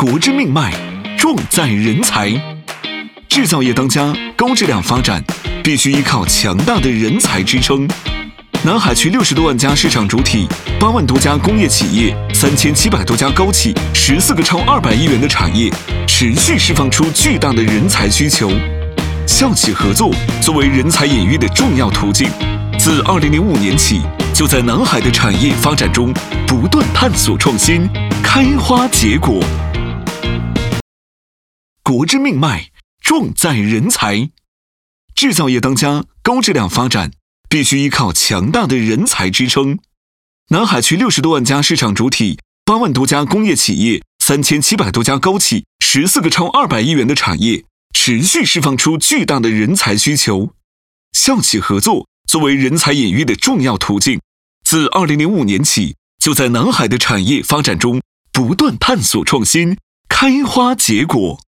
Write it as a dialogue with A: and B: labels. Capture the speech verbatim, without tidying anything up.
A: 国之命脉，重在人才。制造业当家，高质量发展，必须依靠强大的人才支撑。南海区六十多万家市场主体，八万多家工业企业，三千七百多家高企，十四个超二百亿元的产业，持续释放出巨大的人才需求。校企合作作为人才引育的重要途径，自二零零五年起，就在南海的产业发展中不断探索创新，开花结果。国之命脉，重在人才。制造业当家，高质量发展，必须依靠强大的人才支撑。南海区六十多万家市场主体，八万多家工业企业，三千七百多家高企，十四个超二百亿元的产业，持续释放出巨大的人才需求。校企合作作为人才引育的重要途径，自二零零五年起，就在南海的产业发展中不断探索创新，开花结果。